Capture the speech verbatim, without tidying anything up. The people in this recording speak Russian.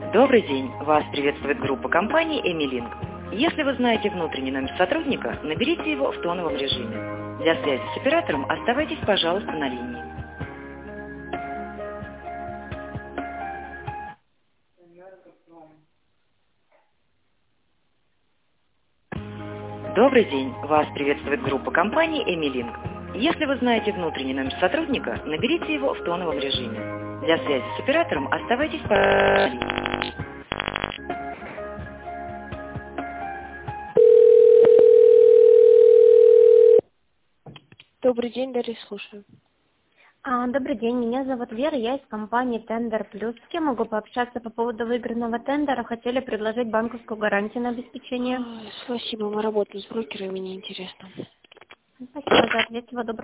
Добрый день! Вас приветствует группа компании Эмилинк. Если вы знаете внутренний номер сотрудника, наберите его в тоновом режиме. Для связи с оператором оставайтесь, пожалуйста, на линии. Добрый день! Вас приветствует группа компании Эмилинк. Если вы знаете внутренний номер сотрудника, наберите его в тоновом режиме. Для связи с оператором оставайтесь, пожалуйста, на линии. Добрый день, Дарья, слушаю. А, Добрый день, меня зовут Вера, я из компании Тендер Плюс. С кем могу пообщаться по поводу выигранного тендера? Хотели предложить банковскую гарантию на обеспечение. Ой, Спасибо, мы работаем с брокерами, мне интересно. Спасибо за ответ, всего доброго.